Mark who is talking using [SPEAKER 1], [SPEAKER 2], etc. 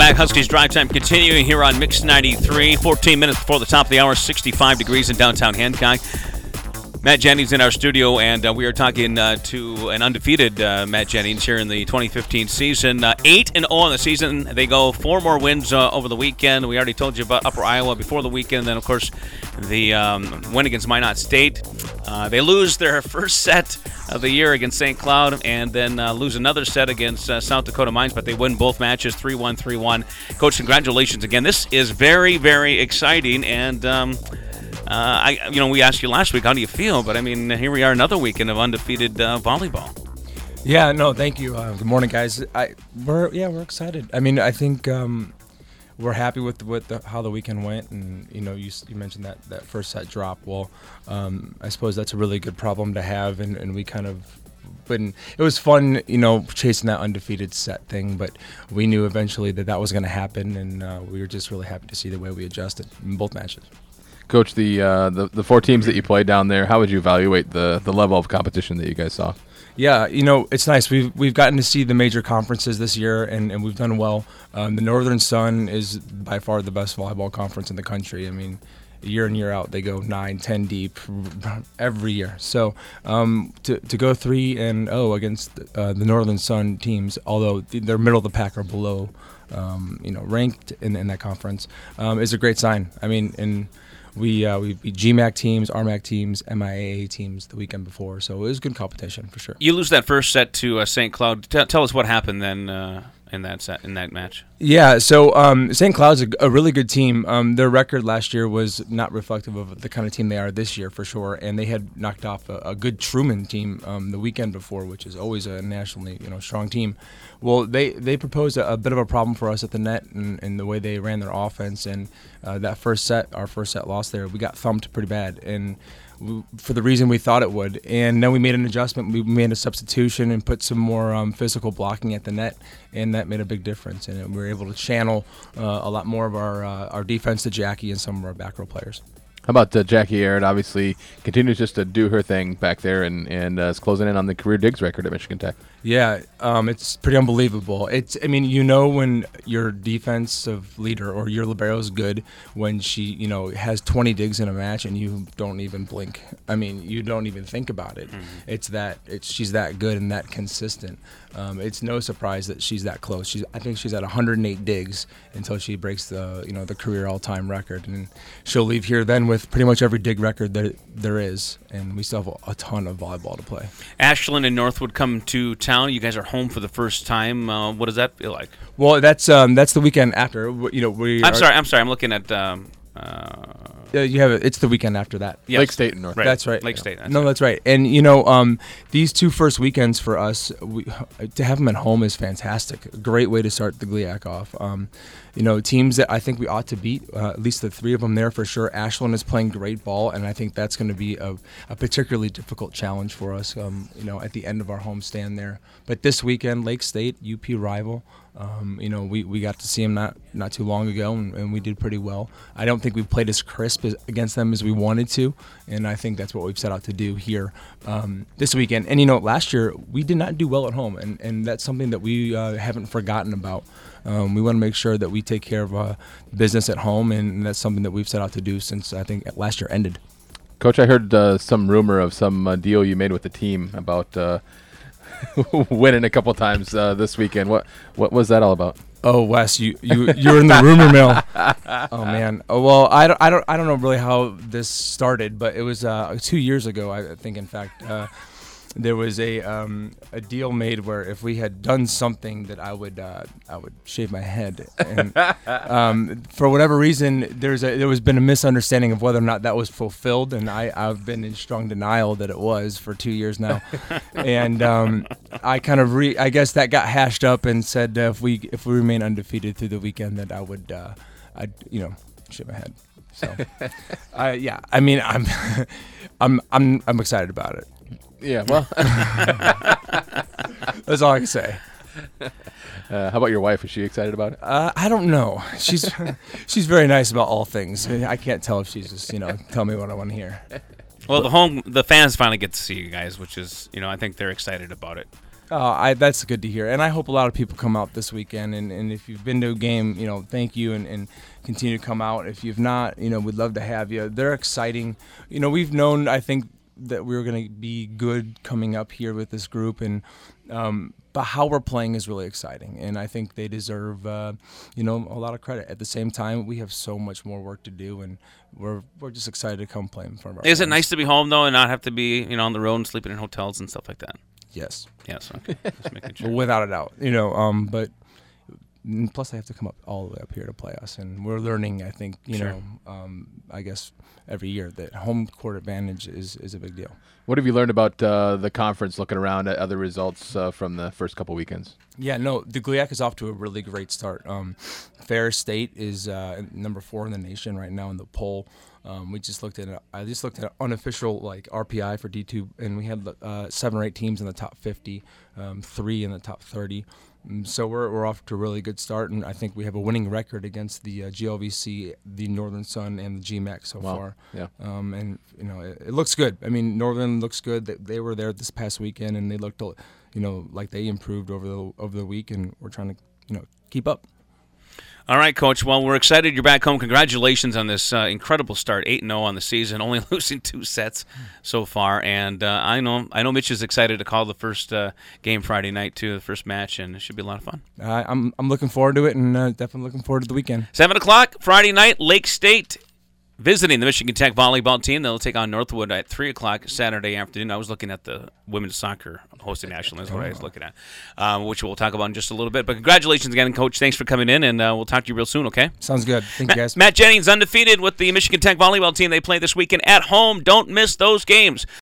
[SPEAKER 1] back. Huskies Drive Time continuing here on Mix 93. 14 minutes before the top of the hour, 65 degrees in downtown Hancock. Matt Jennings in our studio, and we are talking to an undefeated Matt Jennings here in the 2015 season. 8-0 in the season. They go 4 more wins over the weekend. We already told you about Upper Iowa before the weekend. Then, of course, the win against Minot State. They lose their first set of the year against St. Cloud, and then lose another set against South Dakota Mines, but they win both matches 3-1, 3-1. Coach, congratulations again. This is very, very exciting, and we asked you last week, how do you feel? But I mean, here we are, another weekend of undefeated volleyball.
[SPEAKER 2] Yeah, no, thank you. Good morning, guys. We're excited. I mean, I think we're happy with how the weekend went, and you mentioned that first set drop. Well, I suppose that's a really good problem to have, and we kind of. But it was fun, chasing that undefeated set thing. But we knew eventually that was going to happen, and we were just really happy to see the way we adjusted in both matches.
[SPEAKER 3] Coach, the 4 teams that you played down there, how would you evaluate the level of competition that you guys saw?
[SPEAKER 2] Yeah, it's nice. We've gotten to see the major conferences this year, and we've done well. The Northern Sun is by far the best volleyball conference in the country. I mean, year in, year out, they go 9-10 deep every year. So to go 3-0 against the Northern Sun teams, although they're middle of the pack or below, ranked in that conference, is a great sign. I mean, and we beat GMAC teams, RMAC teams, MIAA teams the weekend before, so it was good competition for sure.
[SPEAKER 1] You lose that first set to St. Cloud. Tell us what happened then in that match.
[SPEAKER 2] Yeah, so St. Cloud's a really good team. Their record last year was not reflective of the kind of team they are this year for sure, and they had knocked off a good Truman team the weekend before, which is always a nationally strong team. Well, they proposed a bit of a problem for us at the net and the way they ran their offense, and that first set, our first set loss there, we got thumped pretty bad, and for the reason we thought it would. And then we made an adjustment. We made a substitution and put some more physical blocking at the net, and that made a big difference. And we were able to channel a lot more of our defense to Jackie and some of our back row players.
[SPEAKER 3] How about Jackie Aird? Obviously, continues just to do her thing back there, and is closing in on the career digs record at Michigan Tech.
[SPEAKER 2] Yeah, it's pretty unbelievable. When your defensive leader or your libero is good, when she has 20 digs in a match and you don't even blink. I mean, you don't even think about it. Mm-hmm. She's that good and that consistent. It's no surprise that she's that close. I think she's at 108 digs until she breaks the career all-time record, and she'll leave here then with pretty much every dig record there is, and we still have a ton of volleyball to play.
[SPEAKER 1] Ashland and Northwood come to town. You guys are home for the first time. What does that feel like?
[SPEAKER 2] Well, that's the weekend after. I'm
[SPEAKER 1] sorry. I'm looking at.
[SPEAKER 2] You have it. It's the weekend after that.
[SPEAKER 1] Yes.
[SPEAKER 3] Lake State and North.
[SPEAKER 1] Right.
[SPEAKER 2] That's right.
[SPEAKER 1] Lake State.
[SPEAKER 2] That's right. And these 2 first weekends for us, to have them at home is fantastic. A great way to start the GLIAC off. Teams that I think we ought to beat, at least the 3 of them there for sure. Ashland is playing great ball, and I think that's going to be a particularly difficult challenge for us. At the end of our home stand there. But this weekend, Lake State, UP rival. We got to see them not too long ago, and we did pretty well. I don't think we played as crisp against them as we wanted to, and I think that's what we've set out to do here this weekend. And last year we did not do well at home, and that's something that we haven't forgotten about. We want to make sure that we take care of business at home, and that's something that we've set out to do since I think last year ended.
[SPEAKER 3] Coach, I heard some rumor of some deal you made with the team about winning a couple times this weekend. What was that all about?
[SPEAKER 2] Oh, Wes, you're in the rumor mill. Oh man. Oh, well, I don't know really how this started, but it was 2 years ago, I think. In fact, there was a deal made where if we had done something that I would shave my head, and for whatever reason there was been a misunderstanding of whether or not that was fulfilled, and I've been in strong denial that it was for 2 years now, and I kind of I guess that got hashed up and said if we remain undefeated through the weekend that I'd shave my head. So I'm excited about it.
[SPEAKER 3] Yeah, well,
[SPEAKER 2] that's all I can say.
[SPEAKER 3] How about your wife? Is she excited about it?
[SPEAKER 2] I don't know. She's very nice about all things. I can't tell if she's just tell me what I want to hear.
[SPEAKER 1] Well, the fans finally get to see you guys, which is I think they're excited about it.
[SPEAKER 2] That's good to hear, and I hope a lot of people come out this weekend. And if you've been to a game, thank you, and continue to come out. If you've not, we'd love to have you. They're exciting. We've known, I think, that we were going to be good coming up here with this group, and but how we're playing is really exciting, and I think they deserve a lot of credit. At the same time, we have so much more work to do, and we're just excited to come play in front of our
[SPEAKER 1] Is it
[SPEAKER 2] fans.
[SPEAKER 1] nice to be home though, and not have to be on the road and sleeping in hotels and stuff like that?
[SPEAKER 2] Yes.
[SPEAKER 1] Yes. Okay. Just making sure.
[SPEAKER 2] Without a doubt, but plus they have to come up all the way up here to play us, and we're learning. I think
[SPEAKER 1] Sure.
[SPEAKER 2] I guess every year that home court advantage is a big deal.
[SPEAKER 3] What have you learned about the conference, looking around at other results from the first couple weekends?
[SPEAKER 2] Yeah, no, the GLIAC is off to a really great start. Ferris State is number 4 in the nation right now in the poll. I just looked at unofficial RPI for D2, and we had 7 or 8 teams in the top 50, 3 in the top 30. So we're off to a really good start, and I think we have a winning record against the GLVC, the Northern Sun, and the GMAC so far.
[SPEAKER 3] Yeah.
[SPEAKER 2] And it looks good. I mean, Northern looks good. They were there this past weekend, and they looked like they improved over the week, and we're trying to keep up.
[SPEAKER 1] All right, Coach. Well, we're excited you're back home. Congratulations on this incredible start, 8-0 on the season, only losing 2 sets so far. And I know Mitch is excited to call the first game Friday night too, the first match, and it should be a lot of fun.
[SPEAKER 2] I'm looking forward to it, and definitely looking forward to the weekend.
[SPEAKER 1] 7:00 Friday night, Lake State visiting the Michigan Tech volleyball team. They'll take on Northwood at 3:00 Saturday afternoon. I was looking at the women's soccer hosting national. That's what I was looking at, which we'll talk about in just a little bit. But congratulations again, Coach. Thanks for coming in, and we'll talk to you real soon, okay?
[SPEAKER 2] Sounds good. Thank you, guys.
[SPEAKER 1] Matt Jennings undefeated with the Michigan Tech volleyball team. They play this weekend at home. Don't miss those games.